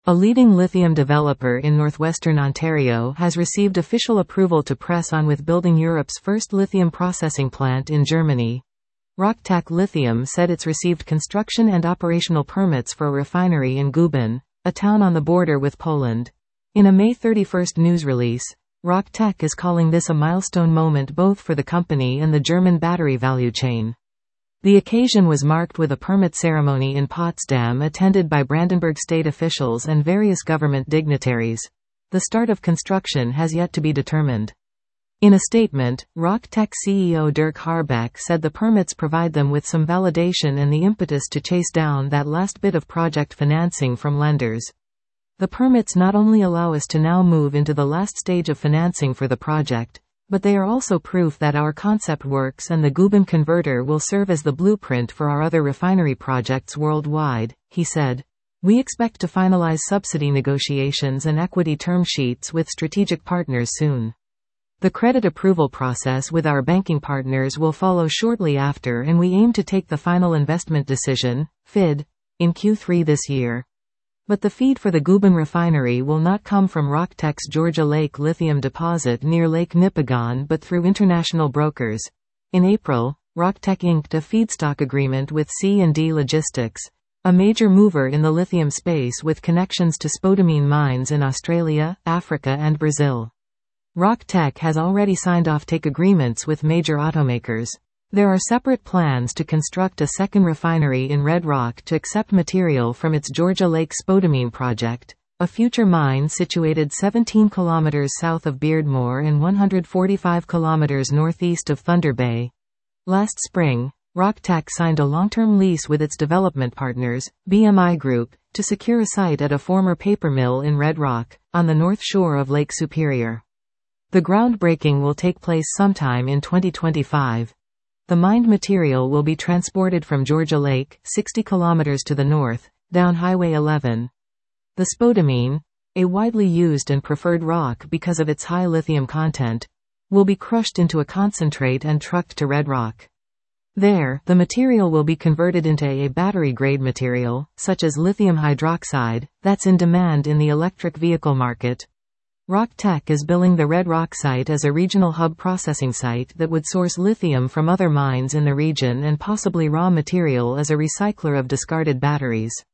A leading lithium developer in northwestern Ontario has received official approval to press on with building Europe's first lithium processing plant in Germany. Rocktack Lithium said it's received construction and operational permits for a refinery in Guben, a town on the border with Poland. In a May 31 news release, Rocktack is calling this a milestone moment both for the company and the German battery value chain. The occasion was marked with a permit ceremony in Potsdam attended by Brandenburg state officials and various government dignitaries. The start of construction has yet to be determined. In a statement, Rocktack CEO Dirk Harbeck said the permits provide them with some validation and the impetus to chase down that last bit of project financing from lenders. The permits not only allow us to now move into the last stage of financing for the project, but they are also proof that our concept works and the Guben converter will serve as the blueprint for our other refinery projects worldwide, he said. We expect to finalize subsidy negotiations and equity term sheets with strategic partners soon. The credit approval process with our banking partners will follow shortly after, and we aim to take the final investment decision, FID, in Q3 this year. But the feed for the Guben refinery will not come from Rocktack's Georgia Lake lithium deposit near Lake Nipigon but through international brokers. In April, Rocktack inked a feedstock agreement with C&D Logistics, a major mover in the lithium space with connections to spodumene mines in Australia, Africa and Brazil. Rocktack has already signed offtake agreements with major automakers. There are separate plans to construct a second refinery in Red Rock to accept material from its Georgia Lake spodumene project, a future mine situated 17 kilometers south of Beardmore and 145 kilometers northeast of Thunder Bay. Last spring, Rocktack signed a long-term lease with its development partners, BMI Group, to secure a site at a former paper mill in Red Rock, on the north shore of Lake Superior. The groundbreaking will take place sometime in 2025. The mined material will be transported from Georgia Lake, 60 kilometers to the north, down Highway 11. The spodumene, a widely used and preferred rock because of its high lithium content, will be crushed into a concentrate and trucked to Red Rock. There, the material will be converted into a battery-grade material, such as lithium hydroxide, that's in demand in the electric vehicle market. Rocktack is billing the Red Rock site as a regional hub processing site that would source lithium from other mines in the region and possibly raw material as a recycler of discarded batteries.